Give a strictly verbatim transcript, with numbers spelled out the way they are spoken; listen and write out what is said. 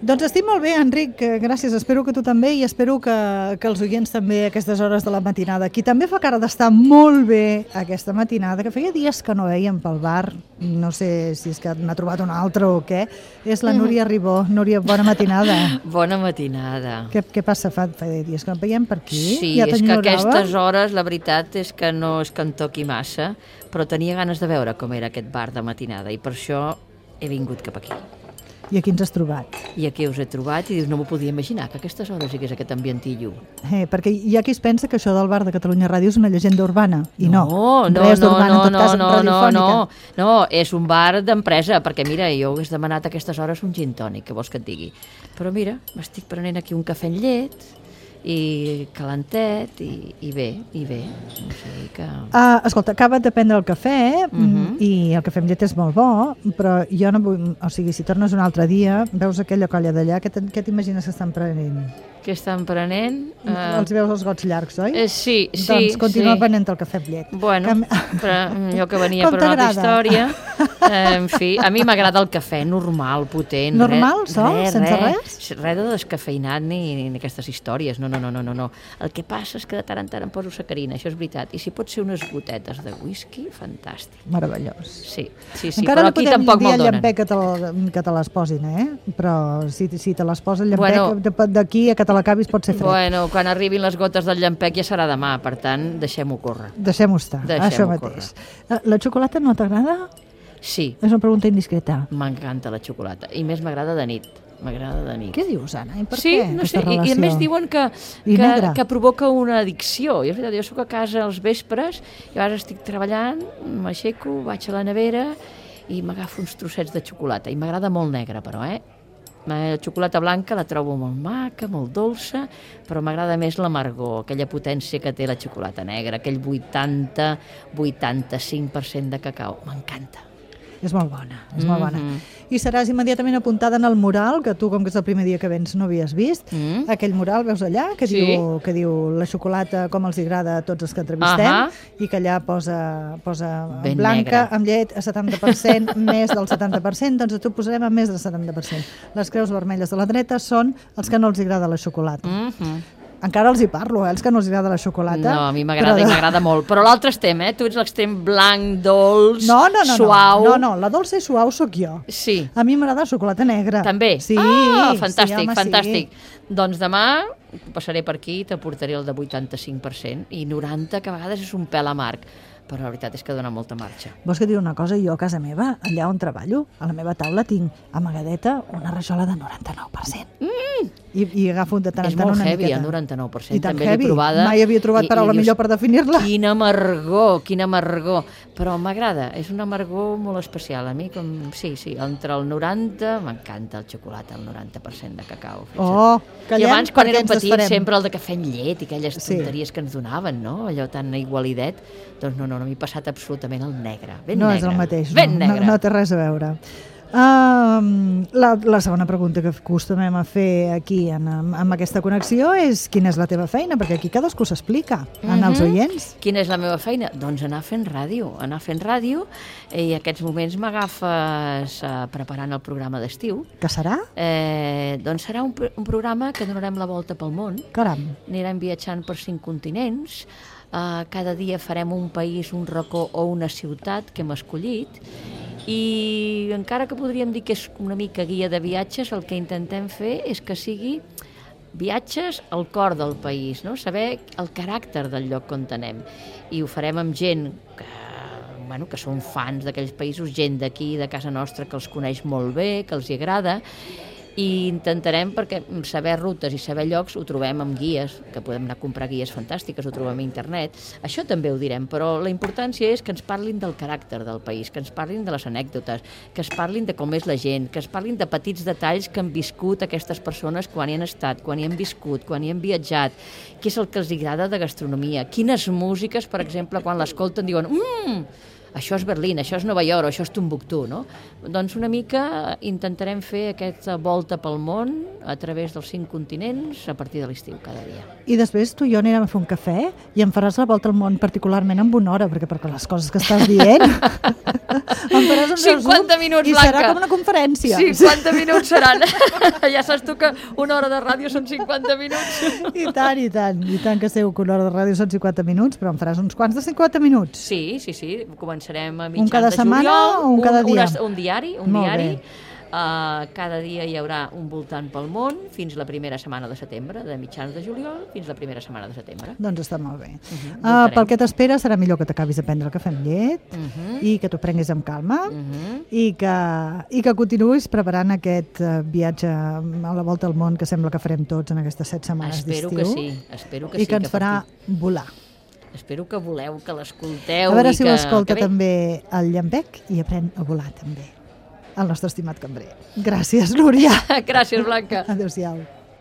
Doncs estic molt bé, Enric, gràcies, espero que tu també i espero que, que els oients també a aquestes hores de la matinada. Qui també fa cara d'estar molt bé aquesta matinada, que feia dies que no veiem pel bar, no sé si és que n'ha trobat un altre o què, és la Núria Ribó. Núria, bona matinada. Bona matinada. Què, què passa? Fa, fa dies que no veiem per aquí? Sí, ja és que a aquestes hores la veritat és que no és que em toqui massa, però tenia ganes de veure com era aquest bar de matinada i per això he vingut cap aquí. I aquí ens has trobat. I aquí us he trobat i dius, no m'ho podia imaginar, que a aquestes hores hi hagués aquest ambientillo. Eh, perquè hi ha qui es pensa que això del bar de Catalunya Ràdio és una llegenda urbana, i no. No, no, res no, d'urbana, no, en tot cas, no, no, radiofònica. no, no, és un bar d'empresa, perquè mira, jo hagués demanat a aquestes hores un gin tònic, què vols que et digui? Però mira, m'estic prenent aquí un cafè amb llet, i calentet, i, i bé, i bé. O sigui que... Uh, escolta, acaba de prendre el cafè, uh Mhm. i el cafè amb llet és molt bo, però jo no vull... O sigui, si tornes un altre dia, veus aquella colla d'allà, què te- què t'imagines que estan prenent? Què estan prenent? Uh, els veus els gots llargs, oi? Eh, sí, sí, Doncs continua sí. prenent el cafè amb llet. Bueno, Que... però jo que venia Com per una altra t'agrada? història, eh, en fi, a mi m'agrada el cafè normal, potent. Normal, res, sol, sense res? Res de descafeinat ni, ni aquestes històries, no, no, no, no, no, no. El que passa és que de tant en tant em poso sacarina, això és veritat, i si pot ser unes gotetes de whisky, fantàstic. Meravellós. Sí, sí, sí, Encara però no aquí podem tampoc dir me'l al donen. llampec que te, la, que te les posin, eh? Però si, si te les posa el llampec, Bueno. de- d'aquí a que te l'acabis pot ser fred. Bueno, quan arribin les gotes del llampec ja serà demà, per tant, deixem-ho córrer. Deixem-ho estar, Deixem-ho això córrer. mateix. Eh, La xocolata no t'agrada? Sí, És una pregunta indiscreta. m'encanta la xocolata, i més m'agrada de nit, m'agrada de nit. Què dius, Anna? I per Sí, què, no aquesta sé, i, i relació? a més diuen que, I que, negre. que provoca una addicció. I és veritat, jo soc a casa als vespres, i ara estic treballant, m'aixeco, vaig a la nevera i m'agafo uns trossets de xocolata. I m'agrada molt negra, però, eh? La xocolata blanca la trobo molt maca, molt dolça, però m'agrada més l'amargor, aquella potència que té la xocolata negra, aquell vuitanta vuitanta-cinc per cent de cacau. M'encanta. És molt bona, és molt bona. Mhm. I seràs immediatament apuntada en el mural, que tu, com que és el primer dia que vens, no havies vist. Mm. Aquell mural, veus allà, que, Sí. diu, que diu la xocolata com els agrada a tots els que entrevistem, Ahà. i que allà posa, posa Ben blanca, negra. amb llet, a setanta per cent, més del setanta per cent, doncs a tu posarem a més del setanta per cent. Les creus vermelles de la dreta són els que no els agrada la xocolata. Mhm. Encara els hi parlo, eh, els que no els agrada la xocolata. No, a mi m'agrada però i de- m'agrada molt. Però l'altre extrem, eh? Tu ets l'extrem blanc, dolç, No, no, no, suau. no, no, no, la dolça i suau sóc jo. Sí, A mi m'agrada la xocolata negra. també? Sí, Ah, sí, fantàstic, home, fantàstic. Doncs demà passaré per aquí i t'aportaré el de vuitanta-cinc per cent i noranta, que a vegades és un pèl amarg, però la veritat és que dona molta marxa. Vols que et digui una cosa? Jo a casa meva, allà on treballo, a la meva taula tinc amagadeta una rajola de noranta-nou per cent. Mm! I, I agafo de tant en És tant molt una heavy, miqueta. el noranta-nou per cent. I tan També l'he heavy. provada. Mai havia trobat i- paraula i dius, millor per definir-la. Quina amargor, quina amargor. Però m'agrada, és una amargor molt especial. A mi, com, sí, sí, entre el noranta, m'encanta el xocolata, el noranta per cent de cacau. Fixa't. Oh, I callem abans, quan perquè érem ens petits, desfarem. sempre el de cafè amb llet i aquelles Sí. tonteries que ens donaven, no? Allò tan igualidet. Doncs no, no, no m'he passat absolutament el negre. Ben no negre. és el mateix, Ben no, no, negre. no té res a veure. Uh, la, la segona pregunta que acostumem a fer aquí en, amb aquesta connexió és quina és la teva feina, perquè aquí cadascú s'explica en els Mhm. oients. Quina és la meva feina? Doncs anar fent ràdio, anar fent ràdio, i en aquests moments m'agafes eh, preparant el programa d'estiu. Que serà? Eh, doncs serà un, pro- un programa que donarem la volta pel món, Caram. anirem viatjant per cinc continents, eh, cada dia farem un país, un racó o una ciutat que hem escollit, i encara que podríem dir que és una mica guia de viatges, el que intentem fer és que sigui viatges al cor del país, no? Saber el caràcter del lloc on anem. I ho farem amb gent que, bueno, que són fans d'aquells països, gent d'aquí, de casa nostra, que els coneix molt bé, que els hi agrada, i intentarem, perquè saber rutes i saber llocs ho trobem amb guies, que podem anar a comprar guies fantàstiques, ho trobem a internet, això també ho direm, però la importància és que ens parlin del caràcter del país, que ens parlin de les anècdotes, que es parlin de com és la gent, que es parlin de petits detalls que han viscut aquestes persones quan hi han estat, quan hi han viscut, quan hi han viatjat, què és el que els agrada de gastronomia, quines músiques, per exemple, quan l'escolten diuen mmm, això és Berlín, això és Nova York, això és Tombuctú, no? Doncs una mica intentarem fer aquesta volta pel món a través dels cinc continents a partir de l'estiu cada dia. I després tu i jo anirem a fer un cafè i em faràs la volta al món particularment en una hora, perquè per les coses que estàs dient em faràs un cinquanta minuts, i Blanca. serà com una conferència. cinquanta minuts seran. Ja saps tu que una hora de ràdio són cinquanta minuts. I tant, i tant, i tant que sé que una hora de ràdio són cinquanta minuts, però em faràs uns quants de cinquanta minuts. Sí, sí, sí, començarem a Un mitjans cada de setmana juliol. o un cada dia? Un, un diari, un Molt diari. bé. Uh, cada dia hi haurà un voltant pel món fins la primera setmana de setembre, de mitjans de juliol fins la primera setmana de setembre. Doncs està molt bé. Uh -huh, uh, pel que t'espera serà millor que t'acabis de prendre el cafè amb llet uh -huh. i que t'ho prenguis amb calma uh -huh. i, que, i que continuïs preparant aquest uh, viatge a la volta al món que sembla que farem tots en aquestes set setmanes d'estiu. Espero que sí, espero que i sí. que ens que farà partit... volar. Espero que voleu, que l'escolteu. A veure i si que... ho escolta que bé. també el Llampec i aprèn a volar també. El nostre estimat cambrer. Gràcies, Núria. Gràcies, Blanca. Adéu-siau.